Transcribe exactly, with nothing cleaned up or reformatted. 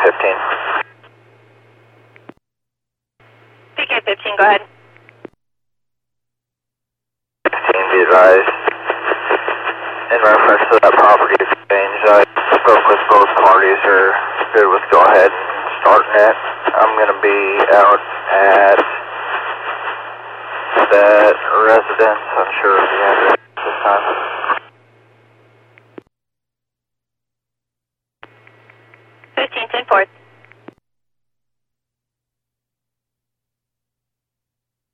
fifteen. P K fifteen, go ahead. fifteen, be advised. In reference to that property exchange, I spoke with both parties, are good with go ahead and starting it. I'm going to be out at that residence, unsure of the address at this time. fifteen, ten four.